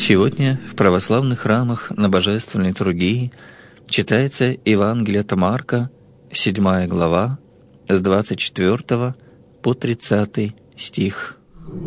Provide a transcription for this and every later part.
Сегодня в православных храмах на Божественной литургии читается Евангелие от Марка, 7 глава, с 24 по 30 стих.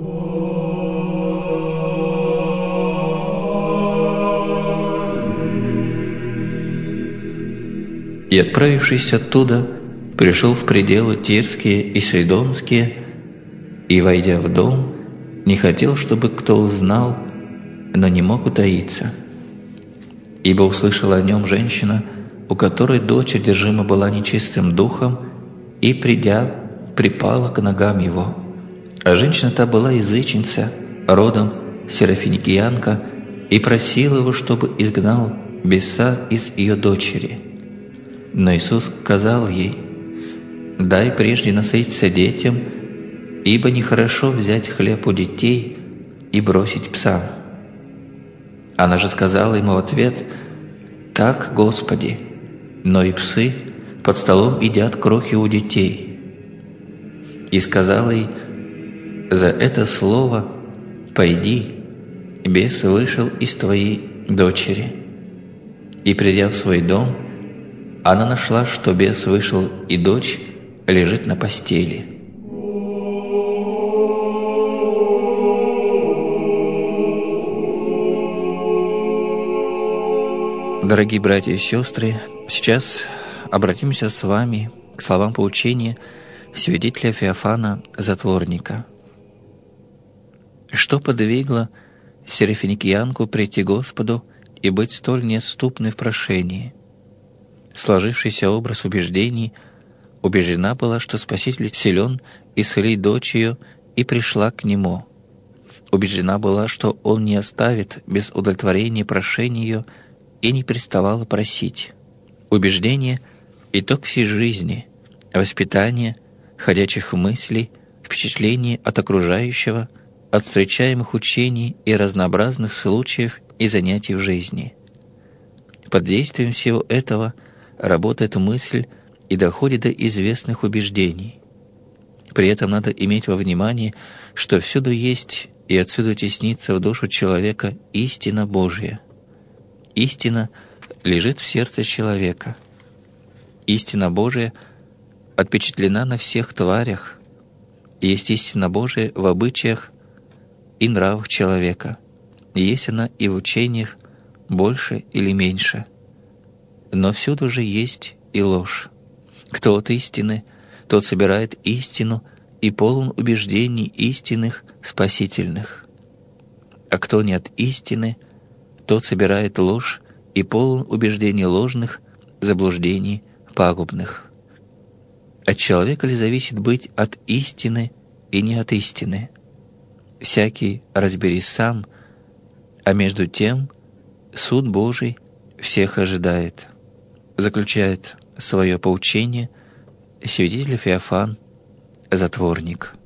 «И, отправившись оттуда, пришел в пределы Тирские и Сидонские, и, войдя в дом, не хотел, чтобы кто узнал, но не мог утаиться. Ибо услышала о нем женщина, у которой дочь одержима была нечистым духом, и, придя, припала к ногам его. А женщина та была язычница, родом серафиникиянка, и просила его, чтобы изгнал беса из ее дочери. Но Иисус сказал ей: «Дай прежде насытиться детям, ибо нехорошо взять хлеб у детей и бросить псам». Она же сказала ему в ответ: «Так, Господи, но и псы под столом едят крохи у детей». И сказала ей: «За это слово пойди, бес вышел из твоей дочери». И, придя в свой дом, она нашла, что бес вышел, и дочь лежит на постели. Дорогие братья и сестры, сейчас обратимся с вами к словам поучения святителя Феофана Затворника. Что подвигло серафиникиянку прийти Господу и быть столь неотступной в прошении? Сложившийся образ убеждений, убеждена была, что Спаситель силен исцелить дочь ее, и пришла к Нему. Убеждена была, что Он не оставит без удовлетворения прошения ее, и не переставала просить. Убеждение — итог всей жизни, воспитание, ходячих мыслей, впечатлений от окружающего, от встречаемых учений и разнообразных случаев и занятий в жизни. Под действием всего этого работает мысль и доходит до известных убеждений. При этом надо иметь во внимании, что всюду есть и отсюда теснится в душу человека истина Божья. Истина лежит в сердце человека. Истина Божия отпечатлена на всех тварях. Есть истина Божия в обычаях и нравах человека. Есть она и в учениях, больше или меньше. Но всюду же есть и ложь. Кто от истины, тот собирает истину и полон убеждений истинных, спасительных. А кто не от истины, тот собирает ложь и полон убеждений ложных, заблуждений пагубных. От человека ли зависит быть от истины и не от истины? Всякий разберись сам, а между тем суд Божий всех ожидает. Заключает свое поучение святитель Феофан Затворник.